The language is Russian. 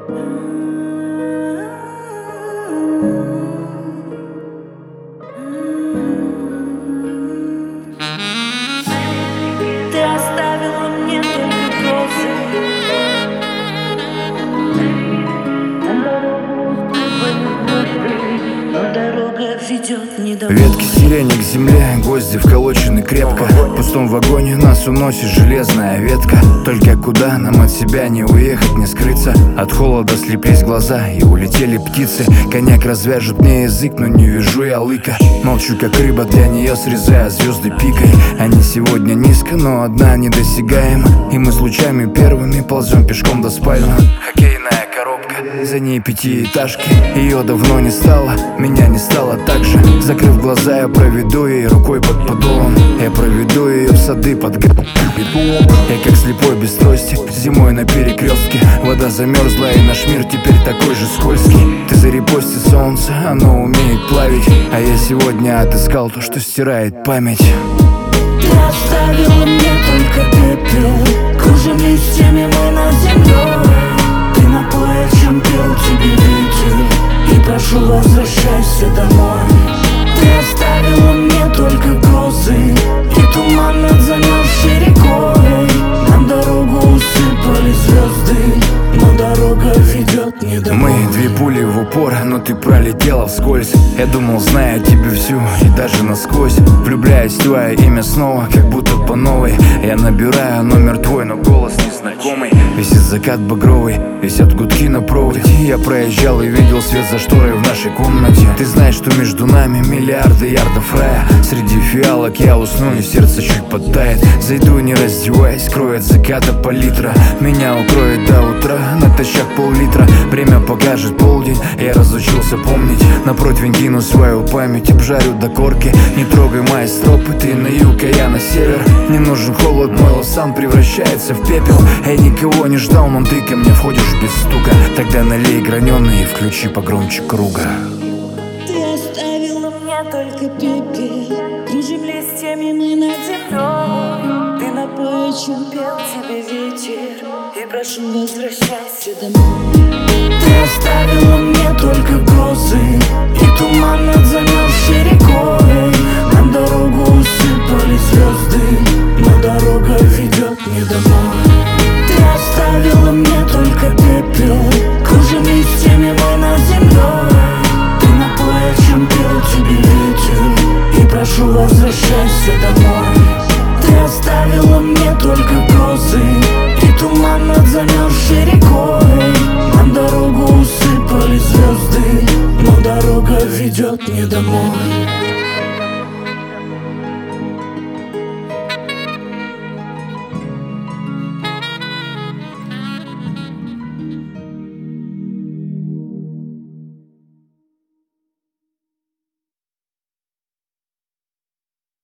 Ты оставила мне только грозы. Но дорога ведет не домой. Ветки сирени к земле, гвозди вколочены крепко. В пустом вагоне нас уносит железная ветка. Только куда нам от себя не уехать, не скрыться? От холода слеплись глаза и улетели птицы. Коньяк развяжет мне язык, но не вижу я лыка. Молчу как рыба, для нее срезая звезды пикой. Они сегодня низко, но одна недосягаема. И мы с лучами первыми ползем пешком до спальни. Хоккейная коробка, за ней пятиэтажки. Ее давно не стало, меня не стало так же. Закрыв глаза, я проведу ей рукой под подолом. Я проведу ее в сады под грибом. Я как слепой без трости, зимой на перекрестке. Вода замерзла и наш мир теперь такой же скользкий. Ты зарепости солнце, оно умеет плавить. А я сегодня отыскал то, что стирает память. Ты оставила мне только пепел. Кружим листьями мы над землей. Ты напоя, чем пел тебе ветер. И прошу, возвращайся домой. Ты оставила мне только грозы и туман над замерзшей рекой. Нам дорогу усыпали звезды, но дорога ведет не домой. Мы две пули в упор, но ты пролетела вскользь. Я думал, зная тебе всю и даже насквозь. Влюбляюсь в твое имя снова, как будто по новой. Я набираю номер твой, но голос незнакомый. Висит закат багровый, висят гудки на проводе. Я проезжал и видел свет за шторой в нашей комнате. Ты знаешь, что между нами миллиарды ярдов рая. Среди фиалок я усну и сердце чуть подтает. Зайду не раздеваясь, кроет заката палитра. Меня укроет до утра, натощак пол-литра. Время покажет полдень, я разучился помнить. На противень кину свою память, обжарю до корки. Не трогай мои стропы, ты на юг, а я на север. Не нужен холод, мой лосан превращается в пепел. Я никого не ждал, но ты ко мне входишь без стука. Тогда налей граненый и включи погромче круга. Ты оставила мне только пепел. Кружим листьями мы над землей. Ты напоя, чем пел тебе ветер. И прошу, возвращайся домой. Ты оставила мне только грозы и туман над замерзшей рекой. Нам дорогу усыпали звезды, но дорога ведет не домой. Ты оставила мне только пепел. Кружим листьями мы над землей. Ты напоя, чем пел тебе ветер. И прошу, возвращайся домой. Ты оставила мне только грозы и туман над замерзшей рекой. Нам дорогу усыпали звезды, но дорога ведет не домой.